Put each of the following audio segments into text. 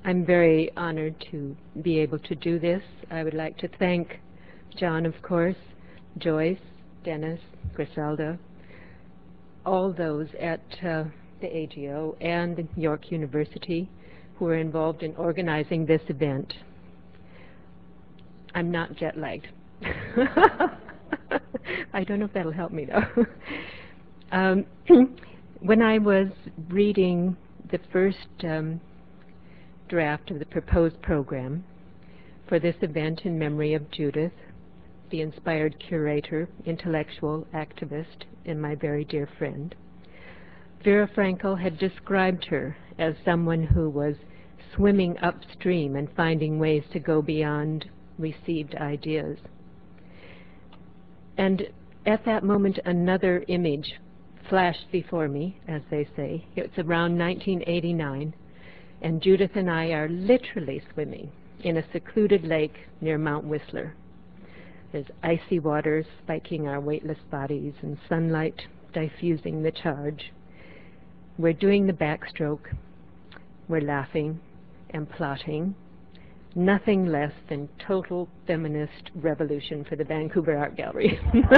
I'm very honored to be able to do this. I would like to thank John, of course, Joyce, Dennis, Griselda, all those at the AGO and York University who were involved in organizing this event. I'm not jet-lagged. I don't know if that'll help me, though. When I was reading the first draft of the proposed program for this event in memory of Judith, the inspired curator, intellectual activist, and my very dear friend, Vera Frankel had described her as someone who was swimming upstream and finding ways to go beyond received ideas. And at that moment, another image flashed before me, as they say. It's around 1989, and Judith and I are literally swimming in a secluded lake near Mount Whistler. There's icy waters spiking our weightless bodies and sunlight diffusing the charge. We're doing the backstroke. We're laughing and plotting. Nothing less than total feminist revolution for the Vancouver Art Gallery.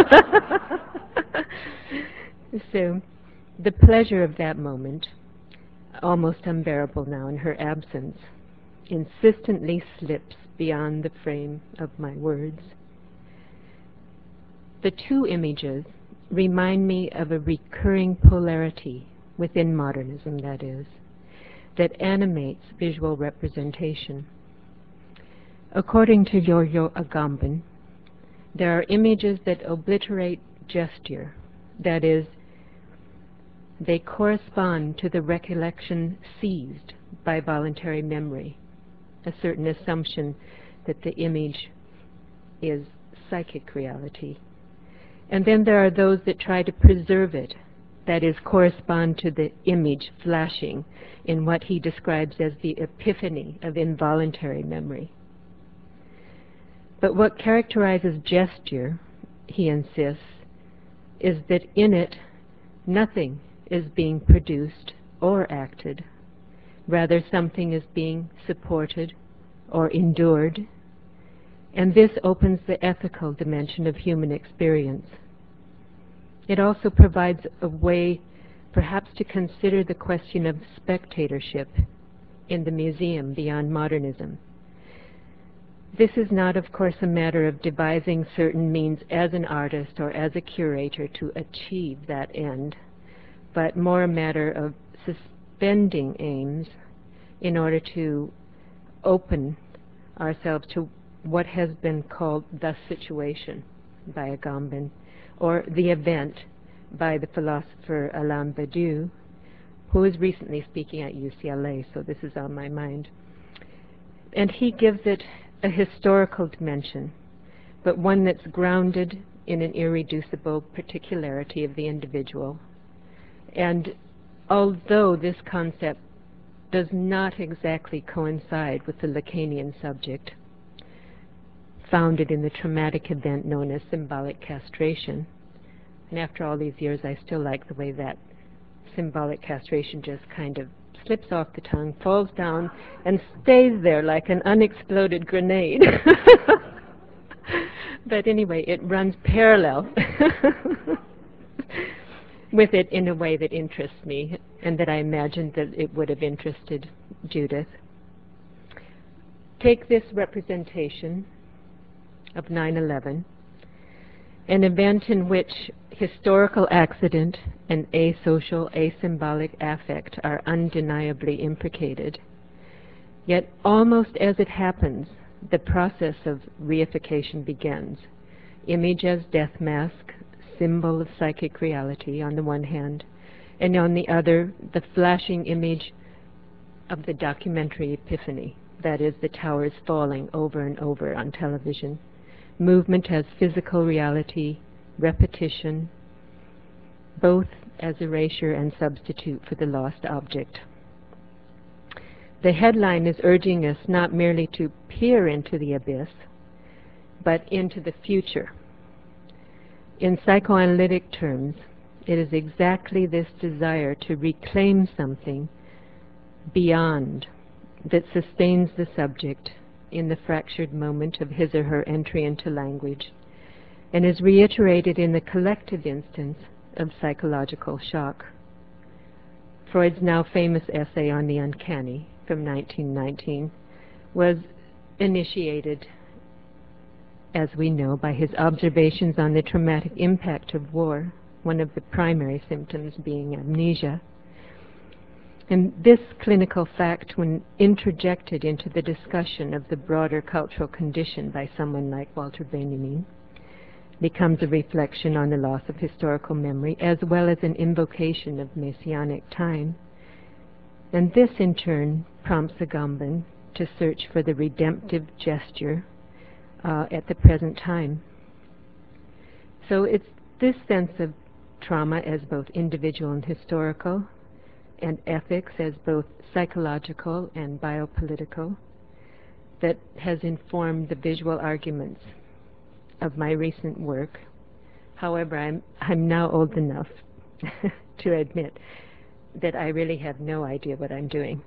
So the pleasure of that moment, almost unbearable now in her absence, insistently slips beyond the frame of my words. The two images remind me of a recurring polarity within modernism, that is, that animates visual representation. According to Giorgio Agamben, there are images that obliterate gesture, that is, they correspond to the recollection seized by voluntary memory, a certain assumption that the image is psychic reality. And then there are those that try to preserve it, that is, correspond to the image flashing in what he describes as the epiphany of involuntary memory. But what characterizes gesture, he insists, is that in it nothing is being produced or acted. Rather, something is being supported or endured, and this opens the ethical dimension of human experience. It also provides a way, perhaps, to consider the question of spectatorship in the museum beyond modernism. This is not, of course, a matter of devising certain means as an artist or as a curator to achieve that end, but more a matter of suspending aims in order to open ourselves to what has been called the situation by Agamben, or the event by the philosopher Alain Badiou, who is recently speaking at UCLA, so this is on my mind. And he gives it a historical dimension, but one that's grounded in an irreducible particularity of the individual. And although this concept does not exactly coincide with the Lacanian subject, founded in the traumatic event known as symbolic castration, and after all these years I still like the way that symbolic castration just kind of slips off the tongue, falls down, and stays there like an unexploded grenade. But anyway, it runs parallel with it in a way that interests me, and that I imagined that it would have interested Judith. Take this representation of 9/11, an event in which historical accident and asocial, asymbolic affect are undeniably implicated. Yet almost as it happens, the process of reification begins. Image as death mask, symbol of psychic reality on the one hand, and on the other, the flashing image of the documentary epiphany, that is, the towers falling over and over on television. Movement as physical reality, repetition, both as erasure and substitute for the lost object. The headline is urging us not merely to peer into the abyss, but into the future. In psychoanalytic terms, it is exactly this desire to reclaim something beyond that sustains the subject in the fractured moment of his or her entry into language, and is reiterated in the collective instance of psychological shock. Freud's now famous essay on the uncanny from 1919 was initiated, as we know, by his observations on the traumatic impact of war, one of the primary symptoms being amnesia. And this clinical fact, when interjected into the discussion of the broader cultural condition by someone like Walter Benjamin, becomes a reflection on the loss of historical memory, as well as an invocation of messianic time. And this, in turn, prompts Agamben to search for the redemptive gesture at the present time. So it's this sense of trauma as both individual and historical, and ethics as both psychological and biopolitical, that has informed the visual arguments of my recent work. However, I'm now old enough to admit that I really have no idea what I'm doing.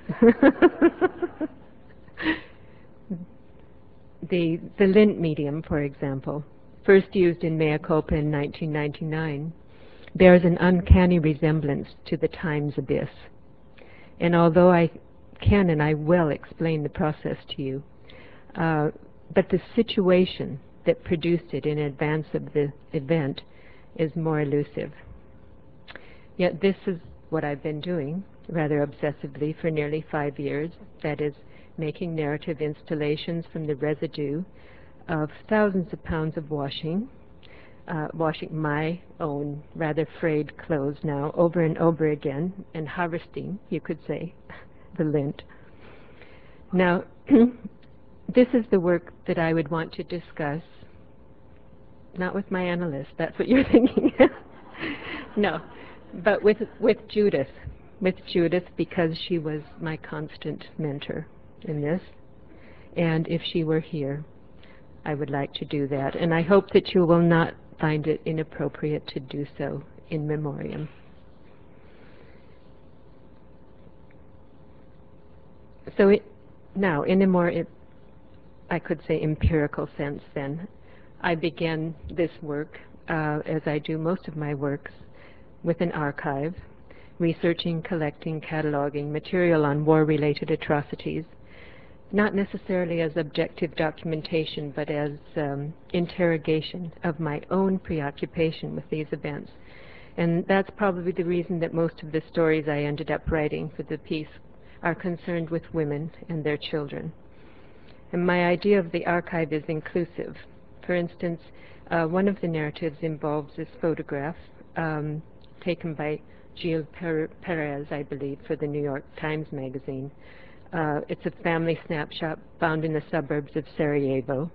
The lint medium, for example, first used in Mea Culpa in 1999, bears an uncanny resemblance to the Times abyss. And although I can and I will explain the process to you, but the situation that produced it in advance of the event is more elusive. Yet this is what I've been doing, rather obsessively, for nearly 5 years, that is, making narrative installations from the residue of thousands of pounds of washing my own rather frayed clothes now over and over again, and harvesting, you could say, the lint. Now, this is the work that I would want to discuss, not with my analyst, that's what you're thinking. No, but with Judith. With Judith, because she was my constant mentor in this. And if she were here, I would like to do that. And I hope that you will not find it inappropriate to do so in memoriam. So now, in a more, I could say, empirical sense then, I began this work, as I do most of my works, with an archive, researching, collecting, cataloging material on war-related atrocities, not necessarily as objective documentation, but as interrogation of my own preoccupation with these events. And that's probably the reason that most of the stories I ended up writing for the piece are concerned with women and their children. And my idea of the archive is inclusive. For instance, one of the narratives involves this photograph taken by Gilles Perez, I believe, for the New York Times Magazine. It's a family snapshot found in the suburbs of Sarajevo.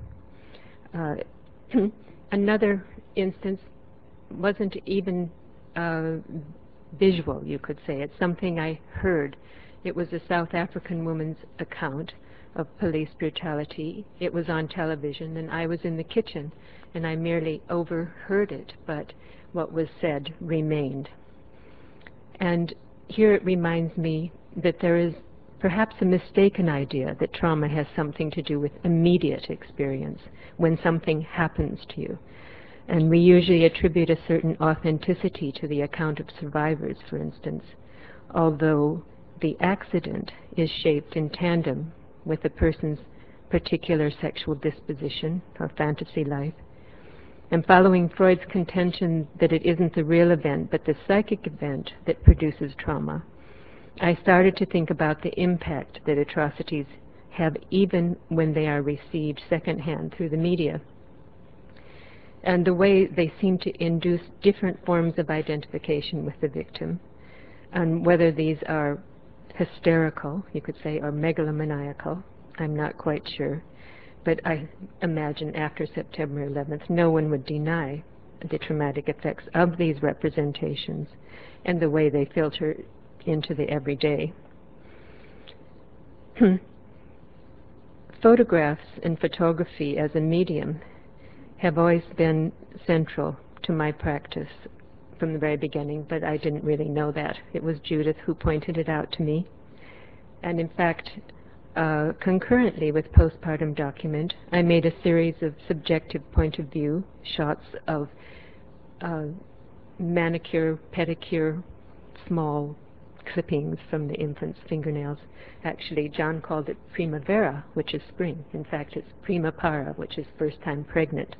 Another instance wasn't even visual, you could say. It's something I heard. It was a South African woman's account of police brutality. It was on television, and I was in the kitchen, and I merely overheard it, but what was said remained. And here it reminds me that there is perhaps a mistaken idea that trauma has something to do with immediate experience, when something happens to you. And we usually attribute a certain authenticity to the account of survivors, for instance, although the accident is shaped in tandem with a person's particular sexual disposition or fantasy life. And following Freud's contention that it isn't the real event, but the psychic event that produces trauma, I started to think about the impact that atrocities have even when they are received secondhand through the media, and the way they seem to induce different forms of identification with the victim, and whether these are hysterical, you could say, or megalomaniacal, I'm not quite sure. But I imagine after September 11th, no one would deny the traumatic effects of these representations and the way they filter into the everyday. Photographs and photography as a medium have always been central to my practice from the very beginning, but I didn't really know that. It was Judith who pointed it out to me. And in fact, concurrently with postpartum document, I made a series of subjective point of view shots of manicure, pedicure, small clippings from the infant's fingernails. Actually, John called it primavera, which is spring. In fact, it's primapara, which is first time pregnant.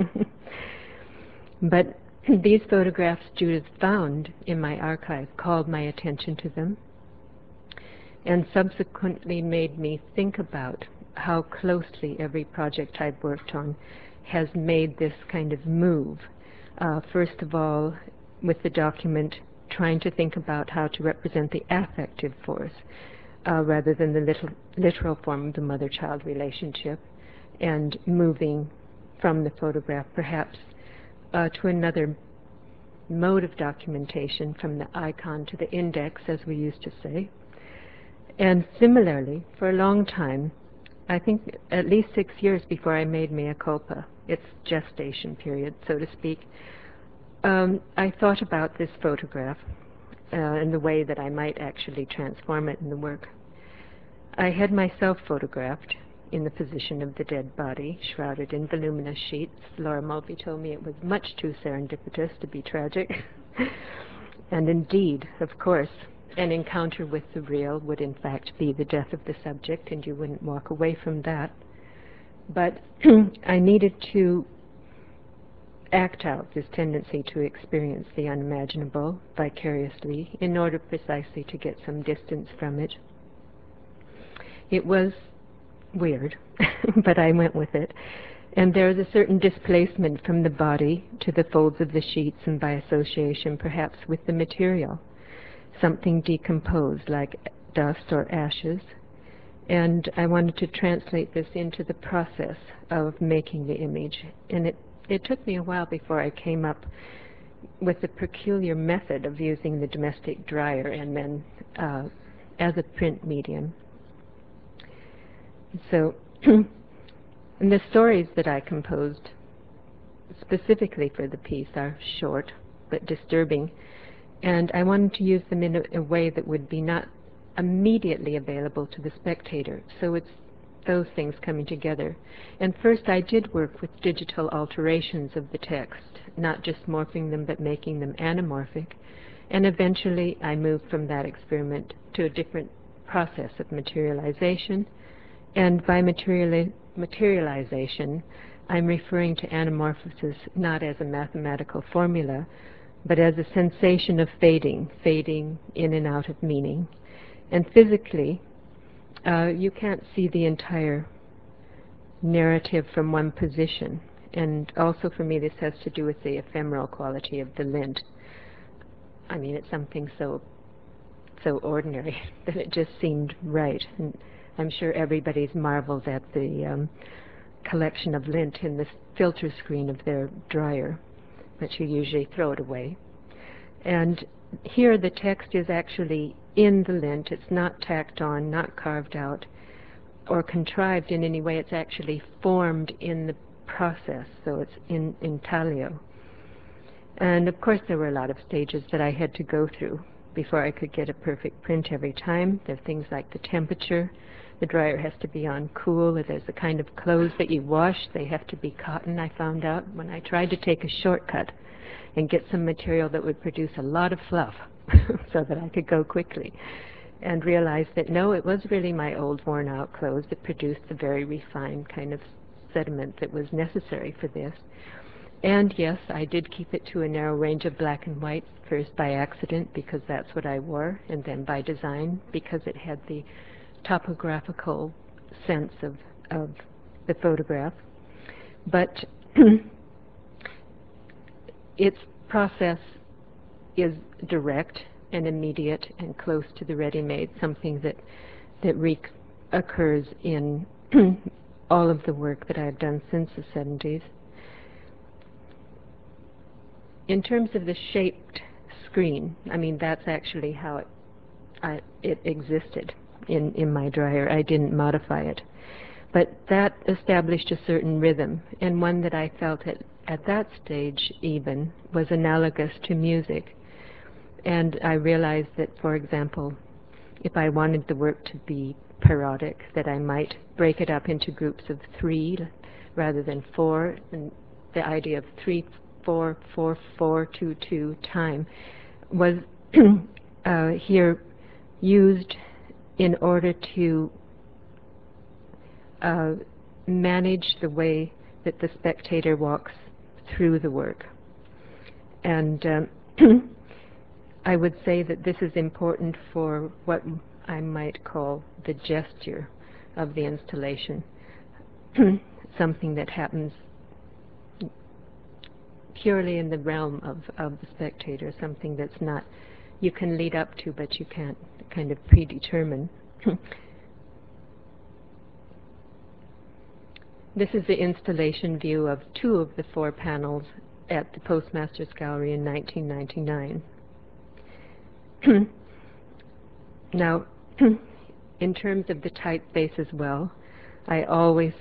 But these photographs Judith found in my archive called my attention to them, and subsequently made me think about how closely every project I've worked on has made this kind of move. First of all, with the document, trying to think about how to represent the affective force rather than the literal form of the mother-child relationship, and moving from the photograph perhaps to another mode of documentation, from the icon to the index, as we used to say. And similarly, for a long time, I think at least 6 years before I made mea culpa, its gestation period, so to speak, I thought about this photograph and the way that I might actually transform it in the work. I had myself photographed in the position of the dead body, shrouded in voluminous sheets. Laura Mulvey told me it was much too serendipitous to be tragic. And indeed, of course, an encounter with the real would in fact be the death of the subject, and you wouldn't walk away from that. But I needed to act out this tendency to experience the unimaginable vicariously in order precisely to get some distance from it. It was weird, but I went with it. And there is a certain displacement from the body to the folds of the sheets, and by association perhaps with the material, something decomposed like dust or ashes. And I wanted to translate this into the process of making the image. And it took me a while before I came up with the peculiar method of using the domestic dryer and then as a print medium. So and the stories that I composed specifically for the piece are short but disturbing, and I wanted to use them in a way that would be not immediately available to the spectator. So it's those things coming together. And first I did work with digital alterations of the text, not just morphing them but making them anamorphic. And eventually I moved from that experiment to a different process of materialization. And by materialization, I'm referring to anamorphosis not as a mathematical formula, but as a sensation of fading in and out of meaning. And physically, you can't see the entire narrative from one position. And also for me, this has to do with the ephemeral quality of the lint. I mean, it's something so ordinary that it just seemed right. And I'm sure everybody's marveled at the collection of lint in the filter screen of their dryer, but you usually throw it away. And here the text is actually in the lint. It's not tacked on, not carved out, or contrived in any way. It's actually formed in the process, so it's in intaglio. And of course there were a lot of stages that I had to go through before I could get a perfect print every time. There are things like the temperature. The dryer has to be on cool. There's the kind of clothes that you wash. They have to be cotton, I found out, when I tried to take a shortcut and get some material that would produce a lot of fluff so that I could go quickly, and realized that no, it was really my old worn out clothes that produced the very refined kind of sediment that was necessary for this. And yes, I did keep it to a narrow range of black and white, first by accident because that's what I wore, and then by design because it had the topographical sense of the photograph. But its process is direct and immediate and close to the ready-made, something that occurs in all of the work that I've done since the 70s. In terms of the shaped screen, I mean, that's actually how it existed in my dryer. I didn't modify it. But that established a certain rhythm, and one that I felt at that stage even was analogous to music. And I realized that, for example, if I wanted the work to be parodic, that I might break it up into groups of 3 rather than 4, and the idea of 3, 4, 4, 4, 2, 2 time was here used in order to manage the way that the spectator walks through the work. And I would say that this is important for what I might call the gesture of the installation, something that happens purely in the realm of the spectator, something that's not, you can lead up to, but you can't kind of predetermine. This is the installation view of 2 of the 4 panels at the Postmasters Gallery in 1999. Now, in terms of the typeface as well, I always,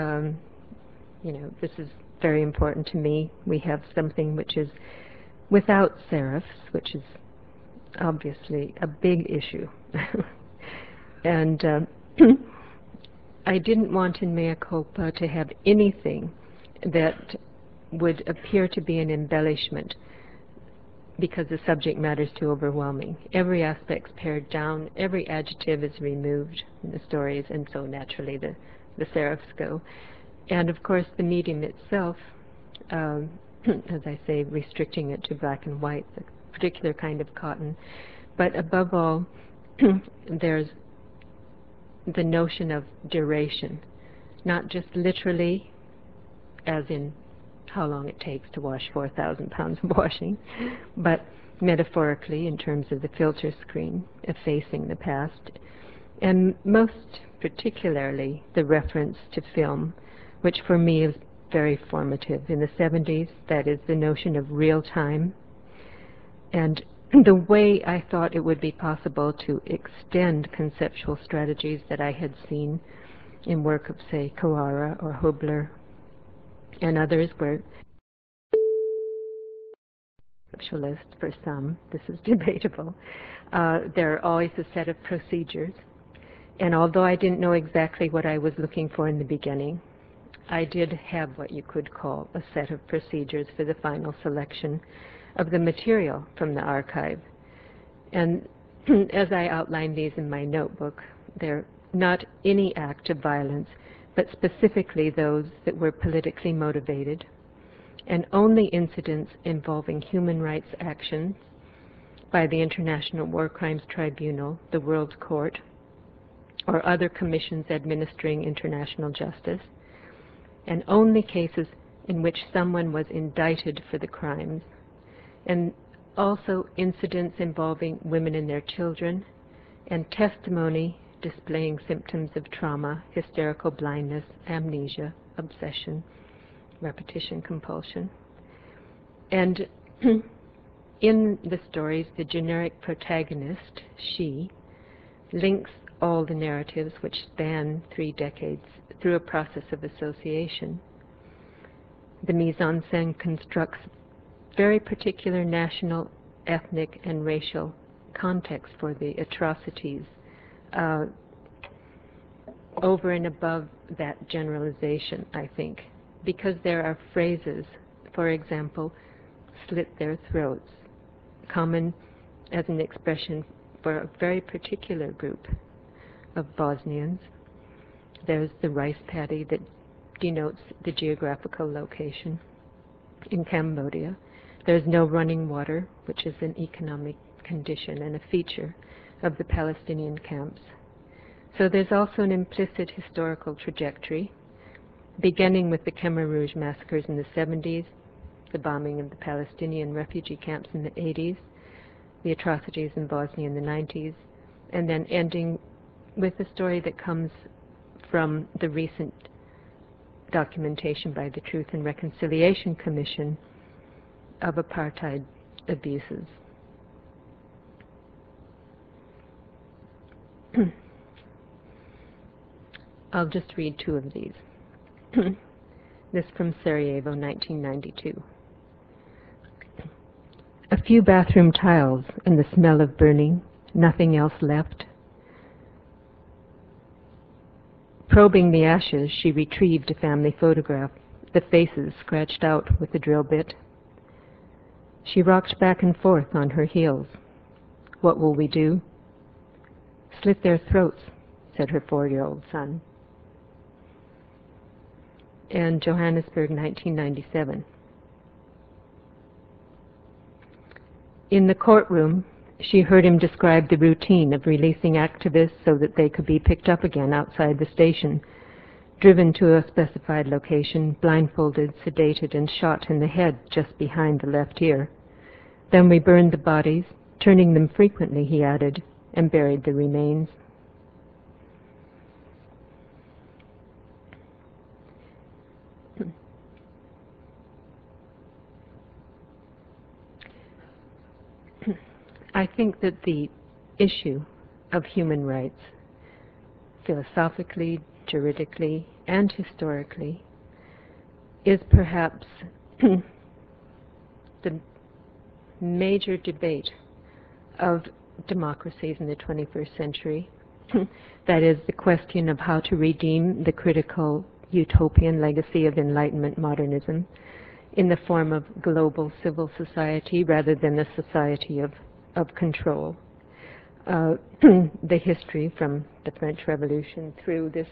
this is very important to me. We have something which is without serifs, which is obviously a big issue. And I didn't want in Mea Culpa to have anything that would appear to be an embellishment because the subject matter is too overwhelming. Every aspect's pared down, every adjective is removed in the stories, and so naturally the serifs go. And of course the medium itself, as I say, restricting it to black and white, a particular kind of cotton. But above all, there's the notion of duration, not just literally, as in how long it takes to wash 4,000 pounds of washing, but metaphorically in terms of the filter screen effacing the past, and most particularly the reference to film, which for me is very formative. In the 70s, that is the notion of real time, and the way I thought it would be possible to extend conceptual strategies that I had seen in work of, say, Kawara or Hubler and others, where conceptualist for some, this is debatable, there are always a set of procedures. And although I didn't know exactly what I was looking for in the beginning, I did have what you could call a set of procedures for the final selection of the material from the archive. And as I outlined these in my notebook, they're not any act of violence, but specifically those that were politically motivated, and only incidents involving human rights actions by the International War Crimes Tribunal, the World Court, or other commissions administering international justice, and only cases in which someone was indicted for the crimes, and also incidents involving women and their children, and testimony displaying symptoms of trauma, hysterical blindness, amnesia, obsession, repetition compulsion. And in the stories, the generic protagonist, she, links all the narratives which span 3 decades through a process of association. The mise-en-scène constructs very particular national, ethnic, and racial context for the atrocities over and above that generalization, I think, because there are phrases, for example, slit their throats, common as an expression for a very particular group of Bosnians. There's the rice paddy that denotes the geographical location in Cambodia. There's no running water, which is an economic condition and a feature of the Palestinian camps. So there's also an implicit historical trajectory, beginning with the Khmer Rouge massacres in the 70s, the bombing of the Palestinian refugee camps in the 80s, the atrocities in Bosnia in the 90s, and then ending with a story that comes from the recent documentation by the Truth and Reconciliation Commission of apartheid abuses. I'll just read 2 of these. This from Sarajevo, 1992. A few bathroom tiles and the smell of burning, nothing else left, Probing the ashes, she retrieved a family photograph, the faces scratched out with a drill bit. She rocked back and forth on her heels. "What will we do?" "Slit their throats," said her 4-year-old son. And Johannesburg, 1997. In the courtroom, she heard him describe the routine of releasing activists so that they could be picked up again outside the station, driven to a specified location, blindfolded, sedated, and shot in the head just behind the left ear. Then we burned the bodies, turning them frequently, he added, and buried the remains. I think that the issue of human rights, philosophically, juridically, and historically, is perhaps the major debate of democracies in the 21st century. That is the question of how to redeem the critical utopian legacy of Enlightenment modernism in the form of global civil society rather than a society of control. The history from the French Revolution through this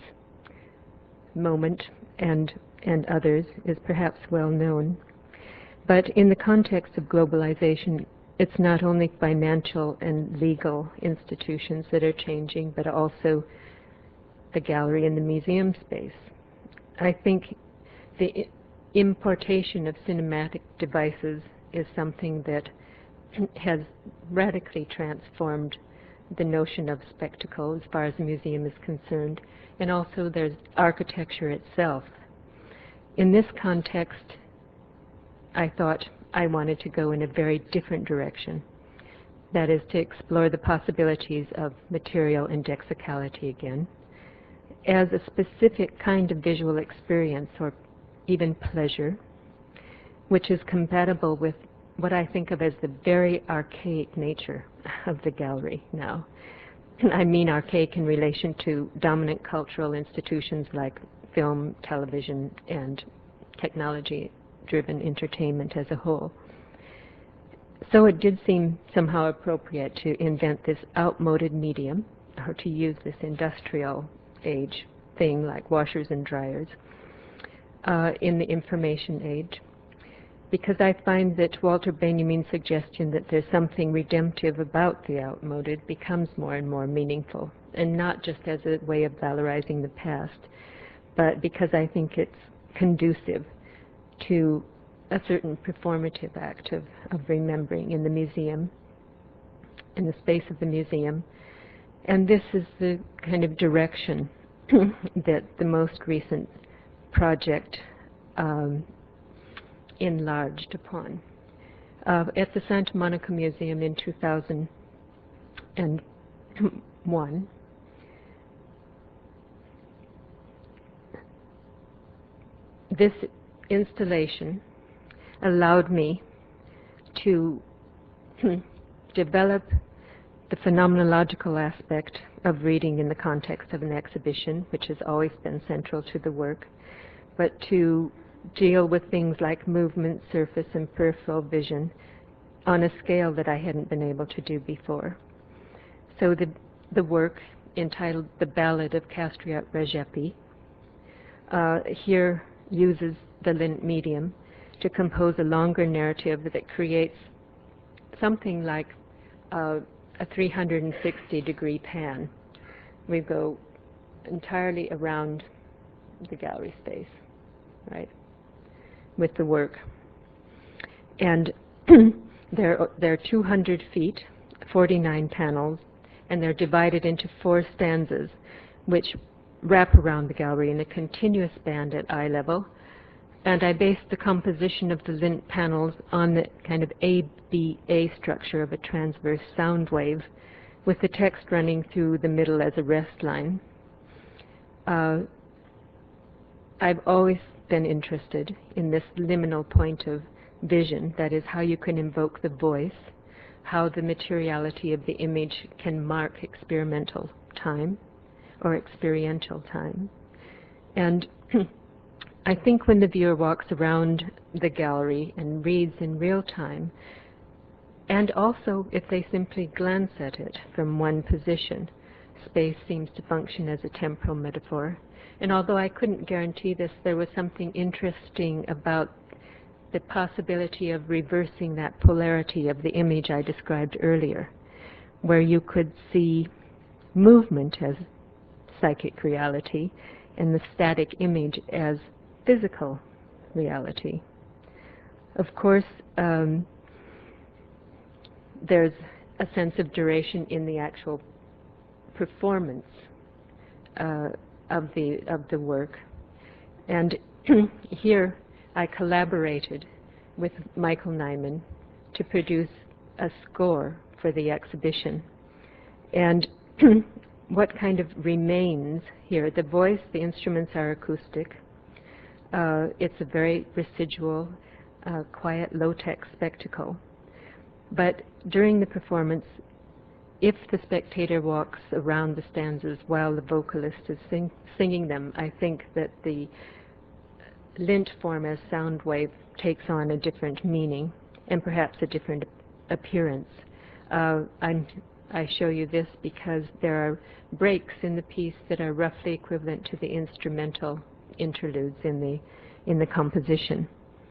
moment and others is perhaps well known. But in the context of globalization, it's not only financial and legal institutions that are changing, but also the gallery and the museum space. I think the importation of cinematic devices is something that has radically transformed the notion of spectacle as far as the museum is concerned. And also there's architecture itself. In this context, I thought I wanted to go in a very different direction. That is, to explore the possibilities of material indexicality again as a specific kind of visual experience or even pleasure, which is compatible with what I think of as the very archaic nature of the gallery now. I mean archaic in relation to dominant cultural institutions like film, television, and technology-driven entertainment as a whole. So it did seem somehow appropriate to invent this outmoded medium, or to use this industrial age thing like washers and dryers in the information age, because I find that Walter Benjamin's suggestion that there's something redemptive about the outmoded becomes more and more meaningful, and not just as a way of valorizing the past, but because I think it's conducive to a certain performative act of remembering in the museum, in the space of the museum. And this is the kind of direction that the most recent project enlarged upon. At the Santa Monica Museum in 2001, this installation allowed me to develop the phenomenological aspect of reading in the context of an exhibition, which has always been central to the work, but to deal with things like movement, surface, and peripheral vision on a scale that I hadn't been able to do before. So the work, entitled The Ballad of Castriot Redzepi, here uses the lint medium to compose a longer narrative that creates something like a 360-degree pan. We go entirely around the gallery space, right, with the work. And there are 200 feet, 49 panels, and they're divided into 4 stanzas, which wrap around the gallery in a continuous band at eye level. And I based the composition of the lint panels on the kind of ABA structure of a transverse sound wave, with the text running through the middle as a rest line. I've always been interested in this liminal point of vision, that is, how you can invoke the voice, how the materiality of the image can mark experimental time or experiential time. And I think when the viewer walks around the gallery and reads in real time, and also if they simply glance at it from one position, space seems to function as a temporal metaphor. And although I couldn't guarantee this, there was something interesting about the possibility of reversing that polarity of the image I described earlier, where you could see movement as psychic reality and the static image as physical reality. Of course, there's a sense of duration in the actual performance of the work. And here I collaborated with Michael Nyman to produce a score for the exhibition. And what kind of remains here, the voice, the instruments are acoustic. It's a very residual, quiet, low-tech spectacle. But during the performance, if the spectator walks around the stanzas while the vocalist is singing them, I think that the lint form as sound wave takes on a different meaning and perhaps a different appearance. I show you this because there are breaks in the piece that are roughly equivalent to the instrumental interludes in the composition.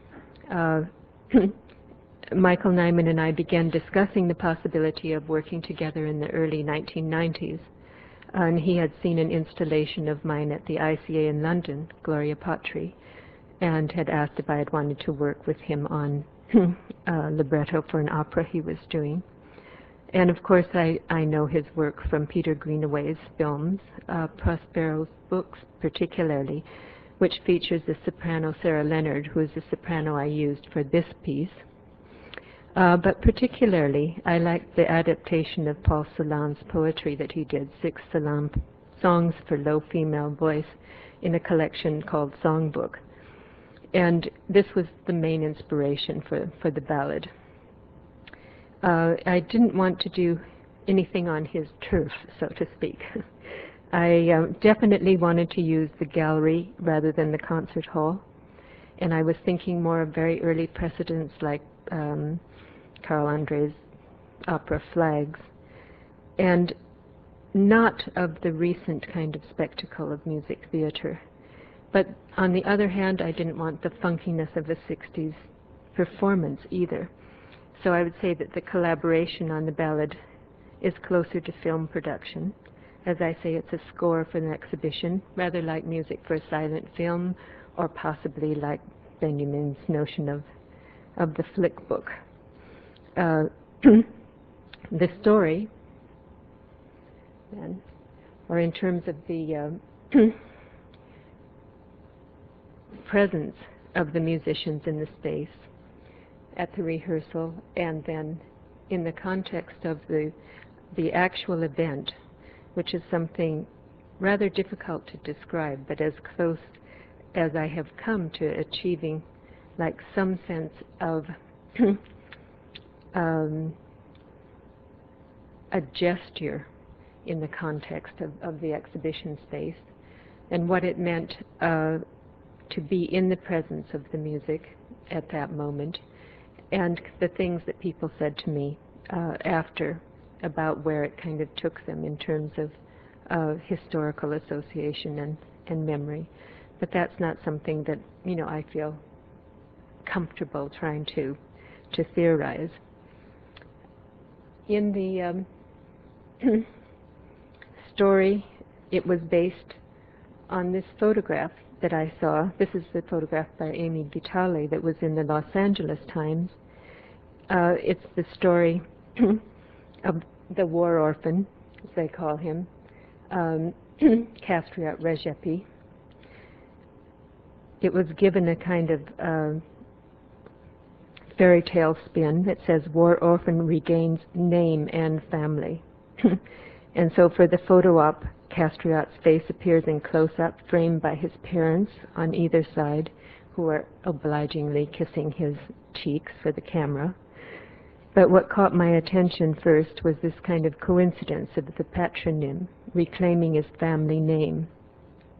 Michael Nyman and I began discussing the possibility of working together in the early 1990s. And he had seen an installation of mine at the ICA in London, Gloria Patri, and had asked if I had wanted to work with him on a libretto for an opera he was doing. And of course, I know his work from Peter Greenaway's films, Prospero's books particularly, which features the soprano Sarah Leonard, who is the soprano I used for this piece. But particularly, I liked the adaptation of Paul Celan's poetry that he did, 6 Celan songs for low female voice in a collection called Songbook. And this was the main inspiration for the ballad. I didn't want to do anything on his turf, so to speak. I definitely wanted to use the gallery rather than the concert hall. And I was thinking more of very early precedents like Carl Andre's opera Flags, and not of the recent kind of spectacle of music theater. But on the other hand, I didn't want the funkiness of a 60s performance either. So I would say that the collaboration on the ballad is closer to film production. As I say, it's a score for an exhibition, rather like music for a silent film, or possibly like Benjamin's notion of the flick book. The story, then, or in terms of the presence of the musicians in the space at the rehearsal, and then in the context of the actual event, which is something rather difficult to describe, but as close as I have come to achieving like some sense of a gesture in the context of the exhibition space, and what it meant to be in the presence of the music at that moment, and the things that people said to me after about where it kind of took them in terms of historical association and memory. But that's not something that, you know, I feel comfortable trying to theorize. In the story, it was based on this photograph that I saw. This is the photograph by Amy Vitale that was in the Los Angeles Times. It's the story of the war orphan, as they call him, Castriot Regepi. It was given a kind of fairy tale spin that says war orphan regains name and family. And so for the photo op, Castriot's face appears in close-up, framed by his parents on either side, who are obligingly kissing his cheeks for the camera. But what caught my attention first was this kind of coincidence of the patronym reclaiming his family name.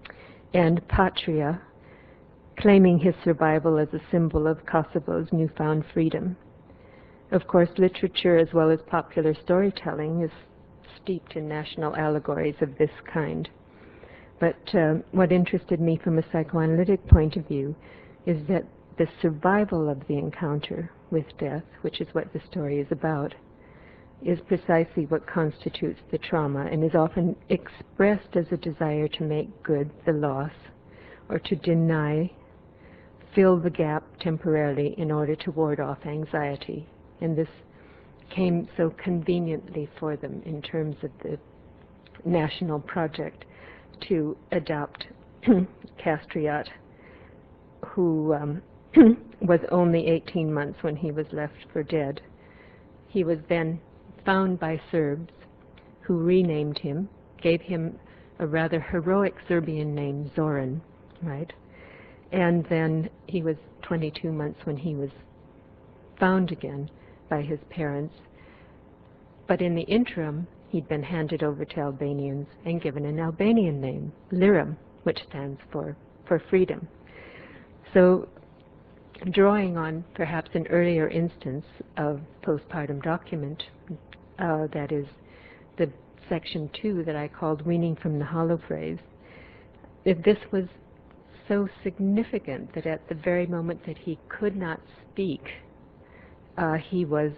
and Patria, claiming his survival as a symbol of Kosovo's newfound freedom. Of course, literature as well as popular storytelling is steeped in national allegories of this kind. But what interested me from a psychoanalytic point of view is that the survival of the encounter with death, which is what the story is about, is precisely what constitutes the trauma and is often expressed as a desire to make good the loss or to deny, fill the gap temporarily in order to ward off anxiety. And this came so conveniently for them in terms of the national project to adopt Castriot, who was only 18 months when he was left for dead. He was then found by Serbs who renamed him, gave him a rather heroic Serbian name, Zoran, right? And then he was 22 months when he was found again by his parents. But in the interim, he'd been handed over to Albanians and given an Albanian name, Lirim, which stands for freedom. So, drawing on perhaps an earlier instance of postpartum document, that is the section 2 that I called Weaning from the Hollow Phrase, if this was so significant that at the very moment that he could not speak, he was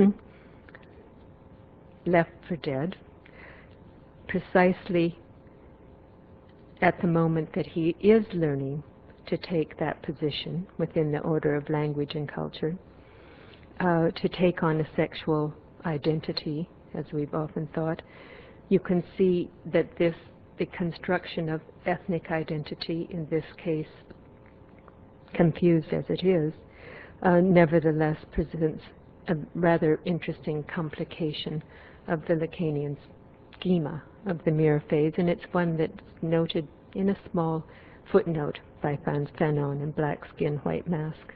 left for dead, precisely at the moment that he is learning to take that position within the order of language and culture, to take on a sexual identity, as we've often thought. You can see that the construction of ethnic identity, in this case, confused as it is, nevertheless presents a rather interesting complication of the Lacanian schema of the mirror phase, and it's one that's noted in a small footnote by Frantz Fanon in Black Skin, White Mask.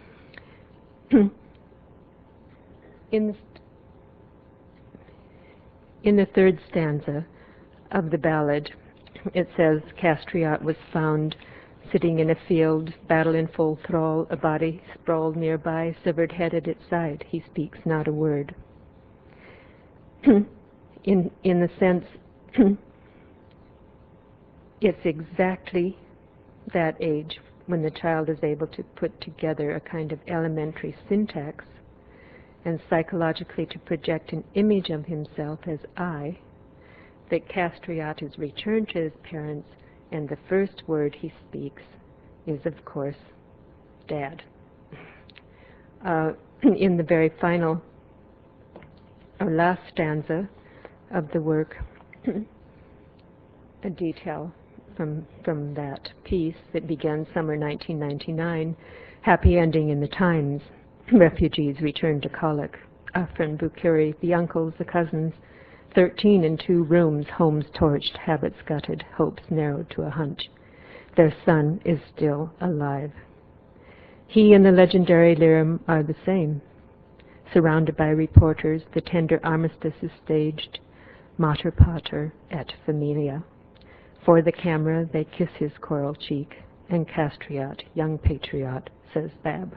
In the third stanza of the ballad, it says, Castriot was found sitting in a field, battle in full thrall, a body sprawled nearby, severed head at its side. He speaks not a word. in the sense, it's exactly that age when the child is able to put together a kind of elementary syntax and psychologically to project an image of himself as I, that Castriot is returned to his parents, and the first word he speaks is, of course, Dad. In the very final or last stanza of the work, a detail from that piece that began summer 1999, happy ending in the Times. Refugees return to Colic. Afrin, Bukiri, the uncles, the cousins, 13 in 2 rooms, homes torched, habits gutted, hopes narrowed to a hunch. Their son is still alive. He and the legendary Lirim are the same. Surrounded by reporters, the tender armistice is staged, mater pater et familia. For the camera, they kiss his coral cheek, and Castriot, young patriot, says Bab.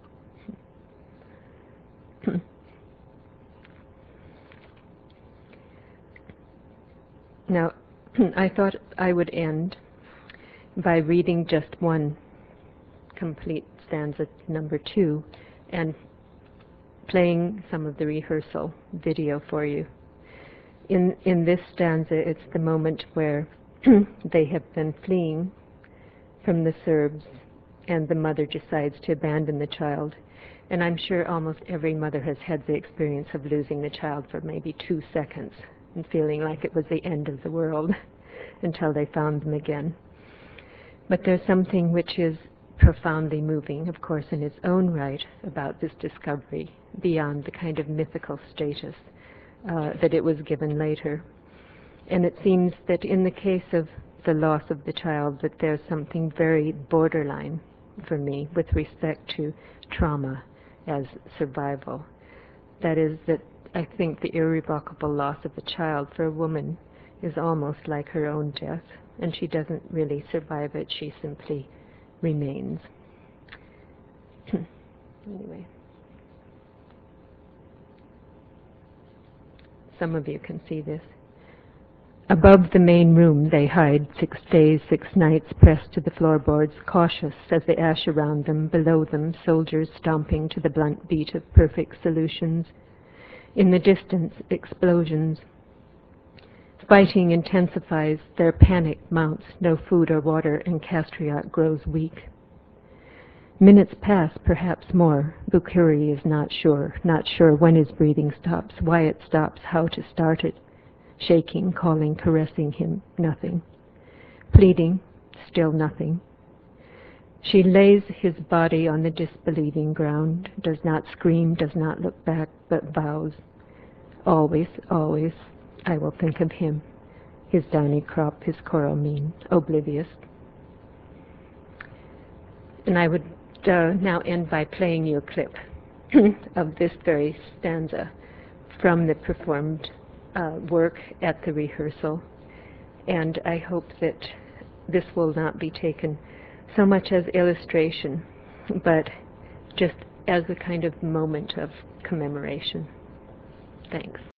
Now, I thought I would end by reading just one complete stanza, number 2, and playing some of the rehearsal video for you. In this stanza, it's the moment where they have been fleeing from the Serbs, and the mother decides to abandon the child. And I'm sure almost every mother has had the experience of losing the child for maybe 2 seconds and feeling like it was the end of the world until they found them again. But there's something which is profoundly moving, of course, in its own right about this discovery, beyond the kind of mythical status that it was given later. And it seems that in the case of the loss of the child, that there's something very borderline for me with respect to trauma as survival. That is, that I think the irrevocable loss of a child for a woman is almost like her own death, and she doesn't really survive it, she simply remains. Anyway. Some of you can see this. Above the main room they hide, 6 days, 6 nights, pressed to the floorboards, cautious as the ash around them, below them, soldiers stomping to the blunt beat of perfect solutions. In the distance, explosions. Fighting intensifies, their panic mounts, no food or water, and Castriot grows weak. Minutes pass, perhaps more. Bukuri is not sure when his breathing stops, why it stops, how to start it. Shaking, calling, caressing him, nothing. Pleading, still nothing. She lays his body on the disbelieving ground, does not scream, does not look back, but vows. Always, always, I will think of him, his downy crop, his coral mien, oblivious. And I would now end by playing you a clip of this very stanza from the performed work at the rehearsal. And I hope that this will not be taken so much as illustration, but just as a kind of moment of commemoration. Thanks.